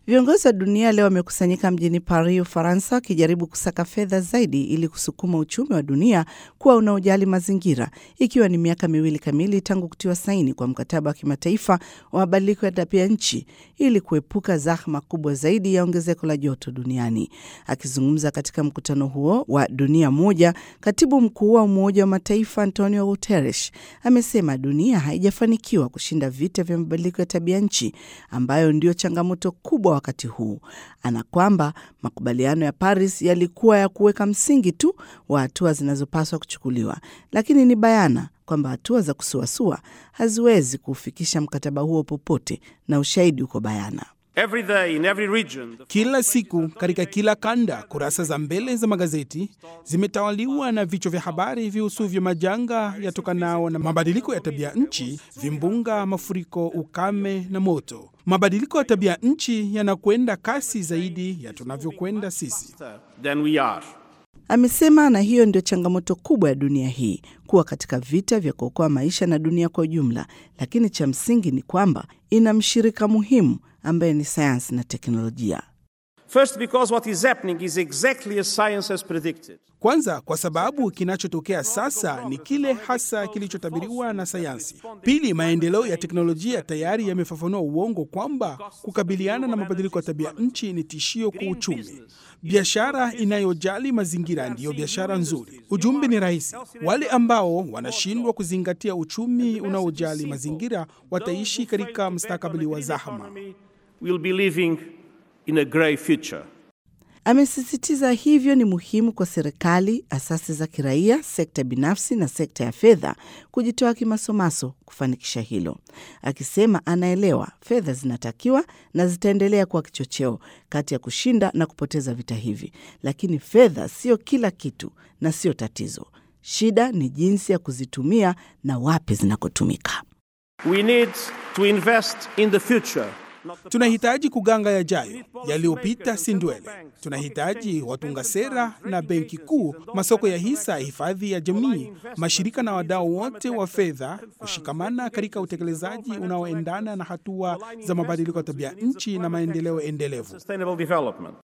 Viongozi wa dunia leo wamekusanyika mjini Paris, Ufaransa, wakijaribu kusaka fedha zaidi ili kusukuma uchumi wa dunia kuwa unaojali mazingira, ikiwa ni miaka 2 kamili tangu kutiwa saini kwa mkataba wa kimataifa wa mabadiliko ya tabia nchi ili kuepuka zahma kubwa zaidi ya ongezeko la joto duniani. Akizungumza katika mkutano huo wa dunia moja, katibu mkuu wa Umoja wa Mataifa Antonio Guterres amesema dunia haijafanikiwa kushinda vita vya mabadiliko ya tabia nchi ambayo ndio changamoto kubwa wakati huu. Ana kwamba makubaliano ya Paris yalikuwa ya kuweka msingi tu wa hatua zinazopaswa kuchukuliwa, lakini ni bayana kwamba hatua za kusuasua haziwezi kufikisha mkataba huo popote, na ushahidi uko bayana. Every day in every region, kila siku katika kila kanda, kurasa za mbele za magazeti zimetawaliwa na vichwa vya habari vihusuvyo majanga yatokanao na mabadiliko ya tabia nchi, vimbunga, mafuriko, ukame na moto. Mabadiliko ya tabia nchi yanakwenda kasi zaidi ya tunavyokwenda sisi. than we are. Amesema na hiyo ndio changamoto kubwa ya dunia hii, kuwa katika vita vya kuokoa maisha na dunia kwa ujumla, lakini cha msingi ni kwamba ina mshirika muhimu ambaye ni sayansi na teknolojia. First, because what is happening is exactly as science has predicted. Kwanza, kwa sababu kinachotokea sasa ni kile hasa kilichotabiriwa na sayansi. Pili, maendeleo ya teknolojia tayari yamefafanua uongo kwamba kukabiliana na mabadiliko ya tabia nchi ni tishio kwa uchumi. Biashara inayojali mazingira ndiyo biashara nzuri. Ujumbe ni rahisi: wale ambao wanashindwa kuzingatia uchumi unaojali mazingira wataishi katika mustakabali wa zahama. We'll be living in a grey future. Amesisitiza hivyo ni muhimu kwa serikali, asasi za kiraia, sekta binafsi na sekta ya fedha kujitoa kimasomaso kufanikisha hilo. Akisema anaelewa fedha zinatakiwa na zitaendelea kuwa kichocheo kati ya kushinda na kupoteza vita hivi, lakini fedha sio kila kitu na sio tatizo. Shida ni jinsi ya kuzitumia na wapi zinakotumika. We need to invest in the future. Tunahitaji kuganga yajayo, yaliyopita si ndwele. Tunahitaji watunga sera na benki kuu, masoko ya hisa, hifadhi ya jamii, mashirika na wadau wote wa fedha kushikamana katika utekelezaji unaoendana na hatua za mabadiliko ya tabia nchi na maendeleo endelevu.